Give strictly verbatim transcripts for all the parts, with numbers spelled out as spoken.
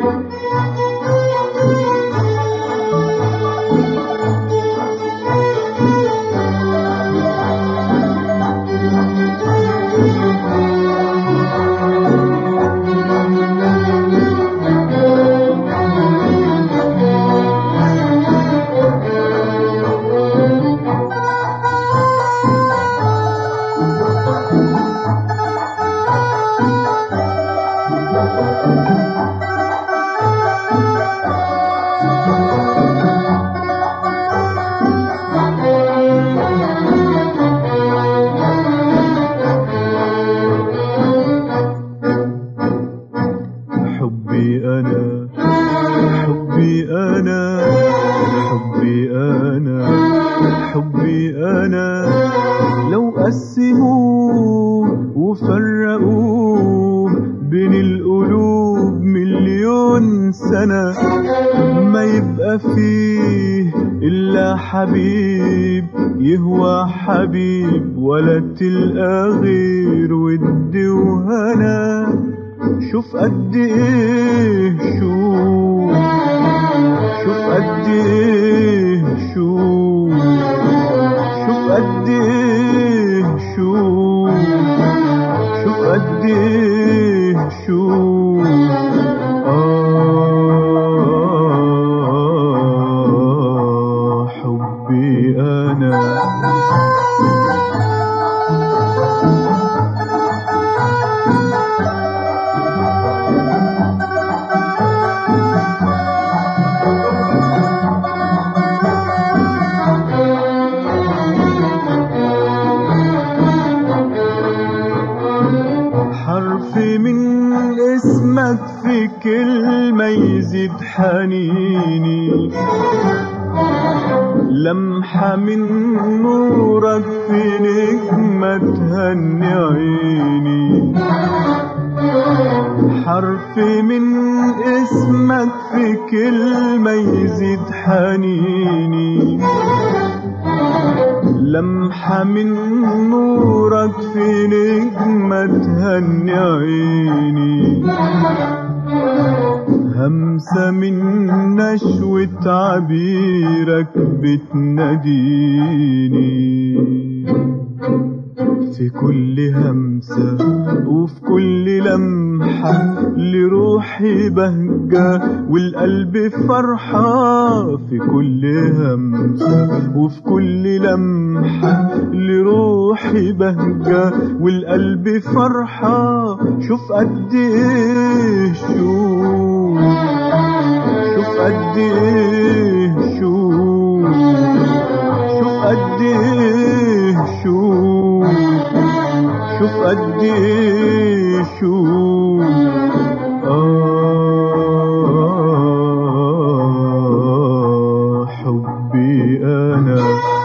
حبي أنا حبي أنا حبي أنا حبي أنا لو قسموه وفرقوه بين القلوب مليون سنة ما يبقى فيه إلا حبيب يهوى حبيب ولا تلقى غير ود وهنا. شوف قد ايه شوف شوف قد ايه شوف شوف قد ايه شوف شوف قد ايه شوف آه حبي أنا. حرف من اسمك في كلمة يزيد حنيني، لمحة من نورك في نجمة تهني عيني. حرف من اسمك في كلمة يزيد حنيني، لمحة من نورك في نجمة تهني عيني. همسة من نشوة عبيرك بتناديني. في كل همسة وفي كل لمحة لروحي بهجة والقلب فرحة. في كل همسة وفي كل لمحة لروحي بهجة والقلب فرحة. شوف قد ايه شوف شوف قد ايه شوف شوف قد ايه شوف شوف قد ايه شوف آه حبي أنا.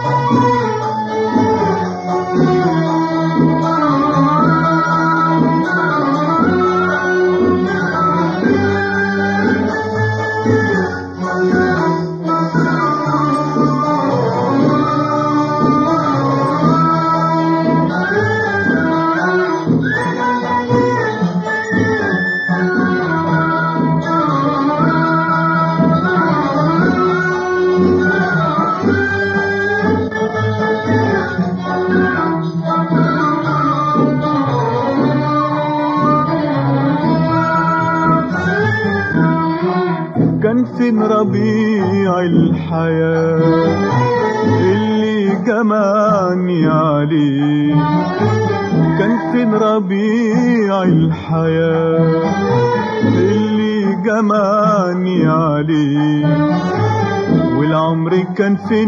كان فين ربيع الحياة اللي جمعني عليه؟ كان فين ربيع الحياة اللي جمعني عليه؟ والعمر كان فين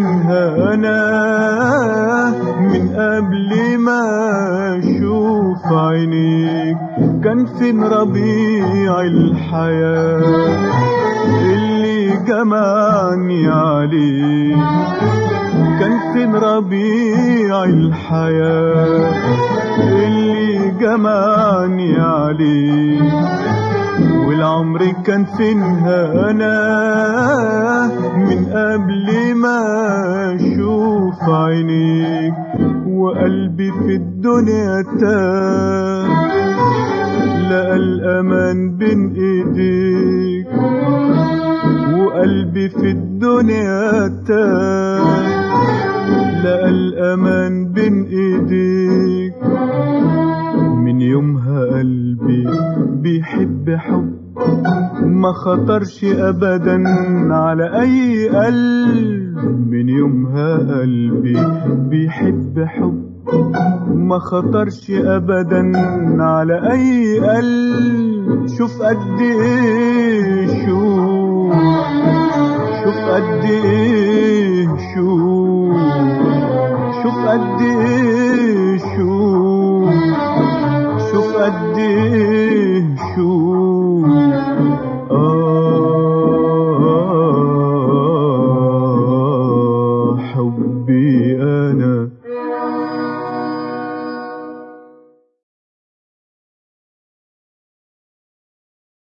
هنا من قبل ما اشوف عينيك؟ كان فين ربيع الحياة اللي جمعني عليه؟ كان فين ربيع الحياة اللي جمعني عليه؟ والعمر كان فين هنا من قبل ما اشوف عينيك؟ وقلبي في الدنيا تاه لقى الأمان بين ايديك. الدنيا تاه، لقى الأمان بين إيديك. من يومها قلبي بيحب حب ما خطرش أبدا على أي قلب. من يومها قلبي بيحب حب ما خطرش أبدا على أي قلب. شوف قد إيه شوف، شوف قد إيه شوف، شوف قد إيه شوف، شوف قد إيه